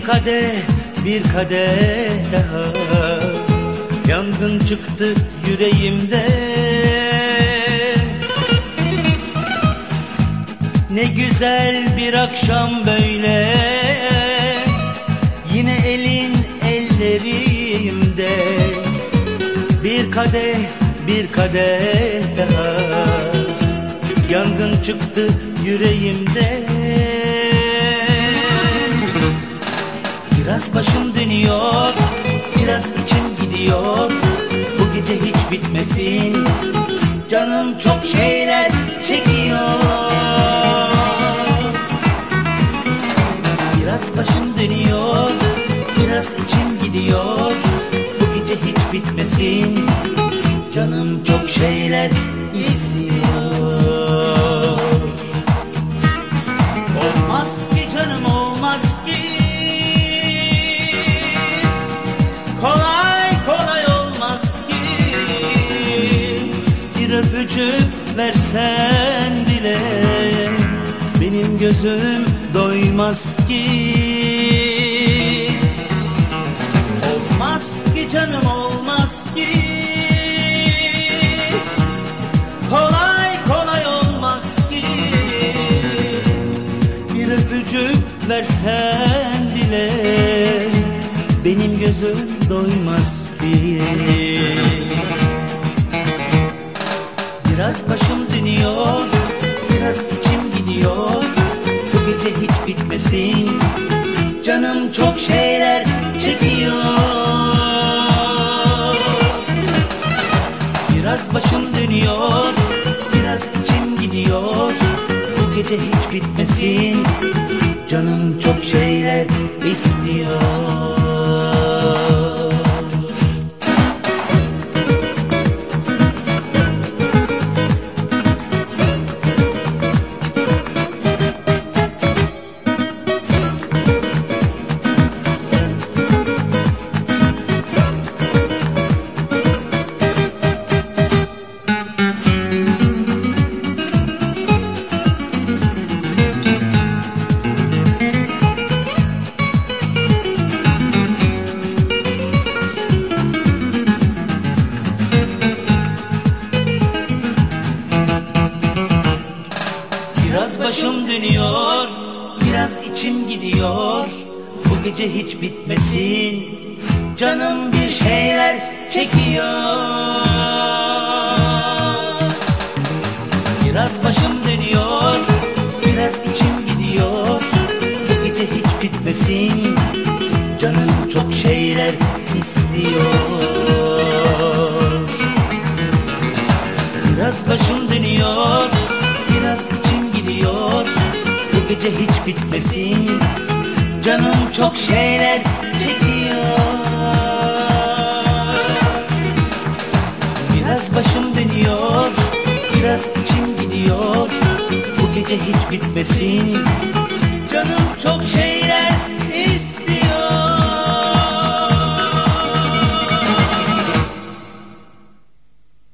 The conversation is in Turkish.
bir kadeh daha. Yangın çıktı yüreğimde. Ne güzel bir akşam böyle, yine elin ellerimde. Bir kadeh daha. Yangın çıktı yüreğimde. Biraz başım dönüyor, biraz içim gidiyor. Bu gece hiç bitmesin, canım çok şeyler çekiyor. Biraz başım dönüyor, biraz içim gidiyor. Bu gece hiç bitmesin, canım çok şeyler istiyor. Olmaz ki canım, olmaz ki. Öpücük versen bile benim gözüm doymaz ki. Olmaz ki canım, olmaz ki. Kolay kolay olmaz ki. Bir öpücük versen bile benim gözüm doymaz ki. Biraz başım dönüyor, biraz içim gidiyor. Bu gece hiç bitmesin, canım çok şeyler çekiyor. Biraz başım dönüyor, biraz içim gidiyor. Bu gece hiç bitmesin, canım çok şeyler istiyor. Biraz başım dönüyor, biraz içim gidiyor. Bu gece hiç bitmesin, canım bir şeyler çekiyor. Biraz başım dönüyor, biraz içim gidiyor. Bu gece hiç bitmesin, canım çok şeyler istiyor. Biraz başım dönüyor, biraz içim gidiyor. Bu gece hiç bitmesin, canım çok şeyler çekiyor. Biraz başım dönüyor, biraz içim gidiyor. Bu gece hiç bitmesin, canım çok şeyler